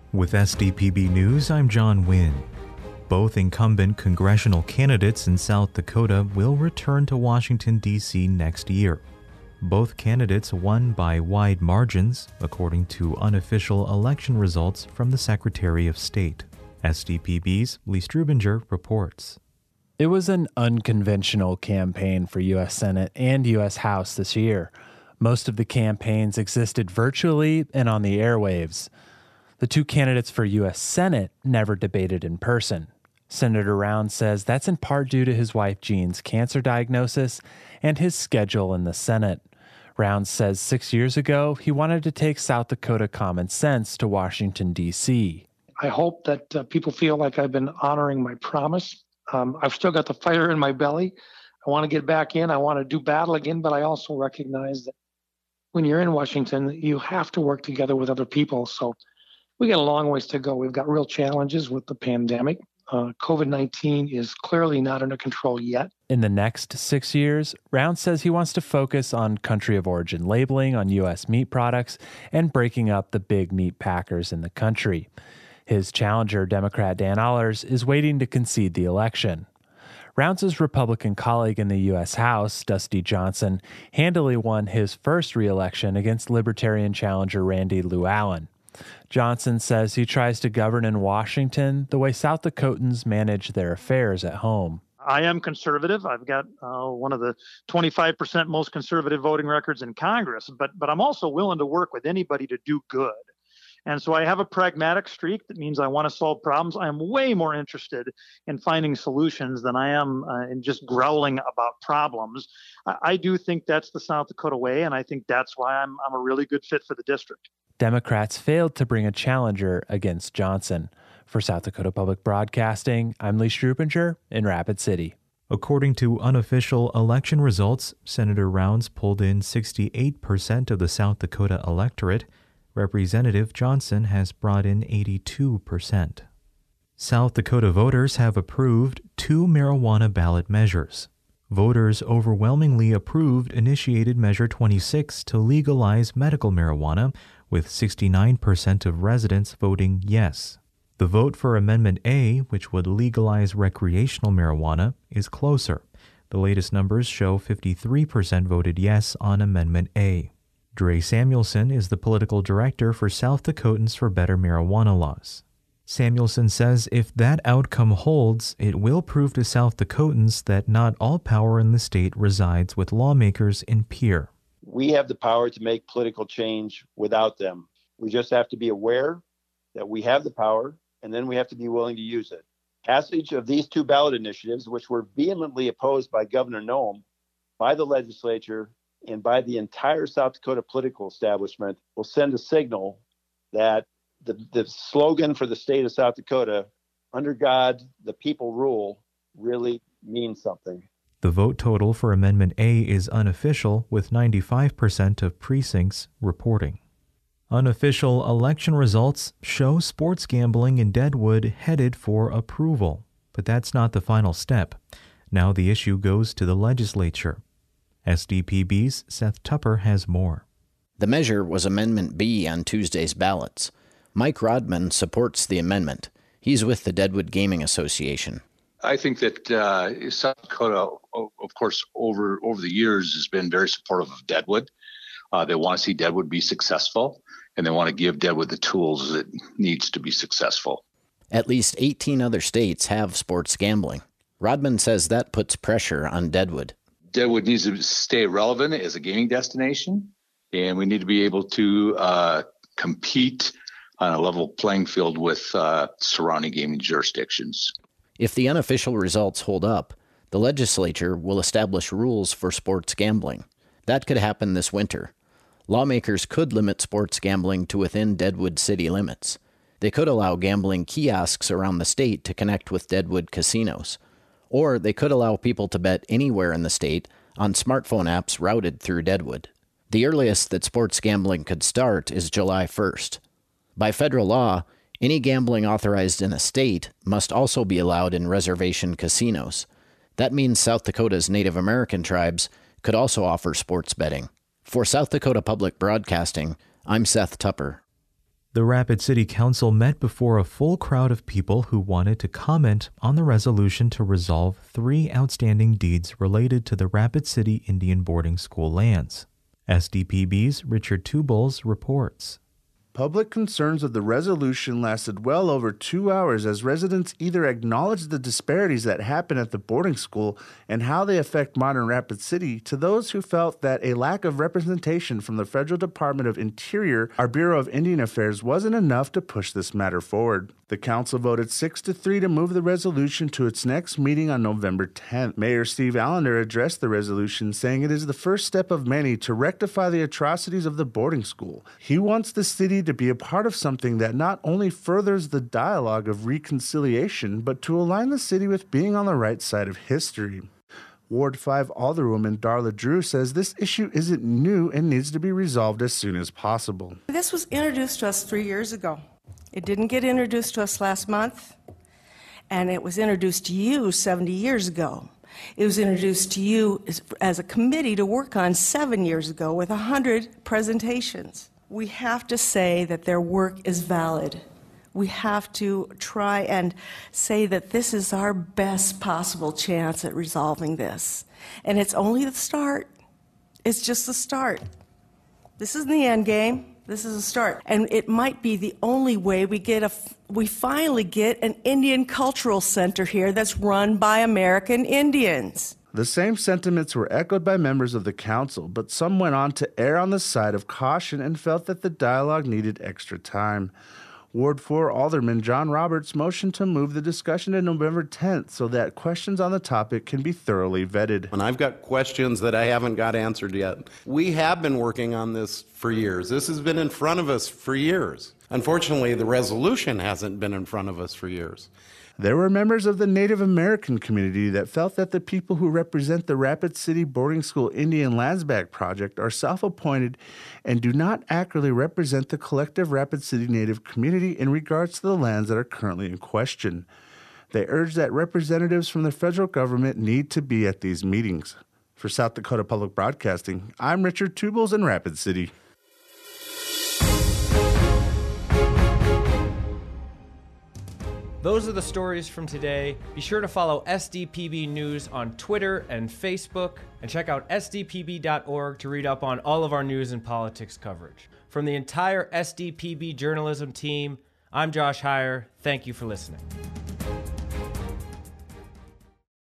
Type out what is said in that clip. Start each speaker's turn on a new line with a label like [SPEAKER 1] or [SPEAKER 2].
[SPEAKER 1] With SDPB News, I'm John Wynn. Both incumbent congressional candidates in South Dakota will return to Washington, D.C. next year. Both candidates won by wide margins, according to unofficial election results from the Secretary of State. SDPB's Lee Strubinger reports.
[SPEAKER 2] It was an unconventional campaign for U.S. Senate and U.S. House this year. Most of the campaigns existed virtually and on the airwaves. The two candidates for U.S. Senate never debated in person. Senator Rounds says that's in part due to his wife Jean's cancer diagnosis and his schedule in the Senate. Rounds says 6 years ago, he wanted to take South Dakota common sense to Washington, D.C.
[SPEAKER 3] I hope that people feel like I've been honoring my promise. I've still got the fire in my belly. I want to get back in. I want to do battle again, but I also recognize that when you're in Washington, you have to work together with other people. So we got a long ways to go. We've got real challenges with the pandemic. COVID-19 is clearly not under control yet.
[SPEAKER 2] In the next 6 years, Rounds says he wants to focus on country of origin labeling on U.S. meat products and breaking up the big meat packers in the country. His challenger, Democrat Dan Allers, is waiting to concede the election. Rounds' Republican colleague in the U.S. House, Dusty Johnson, handily won his first re-election against Libertarian challenger Randy Llewellyn. Johnson says he tries to govern in Washington the way South Dakotans manage their affairs at home.
[SPEAKER 4] I am conservative. I've got one of the 25% most conservative voting records in Congress, but I'm also willing to work with anybody to do good. And so I have a pragmatic streak. That means I want to solve problems. I am way more interested in finding solutions than I am in just growling about problems. I do think that's the South Dakota way, and I think that's why I'm a really good fit for the district.
[SPEAKER 2] Democrats failed to bring a challenger against Johnson. For South Dakota Public Broadcasting, I'm Lee Strubinger in Rapid City.
[SPEAKER 1] According to unofficial election results, Senator Rounds pulled in 68% of the South Dakota electorate. Representative Johnson has brought in 82%. South Dakota voters have approved 2 marijuana ballot measures. Voters overwhelmingly approved initiated Measure 26 to legalize medical marijuana, with 69% of residents voting yes. The vote for Amendment A, which would legalize recreational marijuana, is closer. The latest numbers show 53% voted yes on Amendment A. Dre Samuelson is the political director for South Dakotans for Better Marijuana Laws. Samuelson says if that outcome holds, it will prove to South Dakotans that not all power in the state resides with lawmakers in Pierre.
[SPEAKER 5] We have the power to make political change without them. We just have to be aware that we have the power, and then we have to be willing to use it. Passage of these 2 ballot initiatives, which were vehemently opposed by Governor Noem, by the legislature, and by the entire South Dakota political establishment, will send a signal that the slogan for the state of South Dakota, under God, the people rule, really means something.
[SPEAKER 1] The vote total for Amendment A is unofficial, with 95% of precincts reporting. Unofficial election results show sports gambling in Deadwood headed for approval, but that's not the final step. Now the issue goes to the legislature. SDPB's Seth Tupper has more.
[SPEAKER 6] The measure was Amendment B on Tuesday's ballots. Mike Rodman supports the amendment. He's with the Deadwood Gaming Association.
[SPEAKER 7] I think that South Dakota, of course, over the years has been very supportive of Deadwood. They want to see Deadwood be successful, and they want to give Deadwood the tools it needs to be successful.
[SPEAKER 6] At least 18 other states have sports gambling. Rodman says that puts pressure on Deadwood.
[SPEAKER 7] Deadwood needs to stay relevant as a gaming destination, and we need to be able to compete on a level playing field with surrounding gaming jurisdictions.
[SPEAKER 6] If the unofficial results hold up, the legislature will establish rules for sports gambling. That could happen this winter. Lawmakers could limit sports gambling to within Deadwood city limits. They could allow gambling kiosks around the state to connect with Deadwood casinos. Or they could allow people to bet anywhere in the state on smartphone apps routed through Deadwood. The earliest that sports gambling could start is July 1st. By federal law, any gambling authorized in a state must also be allowed in reservation casinos. That means South Dakota's Native American tribes could also offer sports betting. For South Dakota Public Broadcasting, I'm Seth Tupper.
[SPEAKER 1] The Rapid City Council met before a full crowd of people who wanted to comment on the resolution to resolve 3 outstanding deeds related to the Rapid City Indian boarding school lands. SDPB's Richard Tubles reports.
[SPEAKER 8] Public concerns of the resolution lasted well over 2 hours as residents either acknowledged the disparities that happen at the boarding school and how they affect modern Rapid City to those who felt that a lack of representation from the Federal Department of Interior, our Bureau of Indian Affairs, wasn't enough to push this matter forward. The council voted 6-3 to move the resolution to its next meeting on November 10th. Mayor Steve Allender addressed the resolution, saying it is the first step of many to rectify the atrocities of the boarding school. He wants the city to be a part of something that not only furthers the dialogue of reconciliation, but to align the city with being on the right side of history. Ward 5 Alderwoman Darla Drew says this issue isn't new and needs to be resolved as soon as possible.
[SPEAKER 9] This was introduced to us 3 years ago. It didn't get introduced to us last month, and it was introduced to you 70 years ago. It was introduced to you as a committee to work on 7 years ago with 100 presentations. We have to say that their work is valid. We have to try and say that this is our best possible chance at resolving this. And it's only the start. It's just the start. This isn't the end game. This is a start. And it might be the only way we finally get an Indian cultural center here that's run by American Indians.
[SPEAKER 8] The same sentiments were echoed by members of the council, but some went on to err on the side of caution and felt that the dialogue needed extra time. Ward 4 Alderman John Roberts motioned to move the discussion to November 10th so that questions on the topic can be thoroughly vetted.
[SPEAKER 10] And I've got questions that I haven't got answered yet. We have been working on this for years. This has been in front of us for years. Unfortunately, the resolution hasn't been in front of us for years.
[SPEAKER 8] There were members of the Native American community that felt that the people who represent the Rapid City Boarding School Indian Lands Back Project are self-appointed and do not accurately represent the collective Rapid City Native community in regards to the lands that are currently in question. They urge that representatives from the federal government need to be at these meetings. For South Dakota Public Broadcasting, I'm Richard Tubles in Rapid City.
[SPEAKER 11] Those are the stories from today. Be sure to follow SDPB News on Twitter and Facebook, and check out sdpb.org to read up on all of our news and politics coverage. From the entire SDPB journalism team, I'm Josh Heyer. Thank you for listening.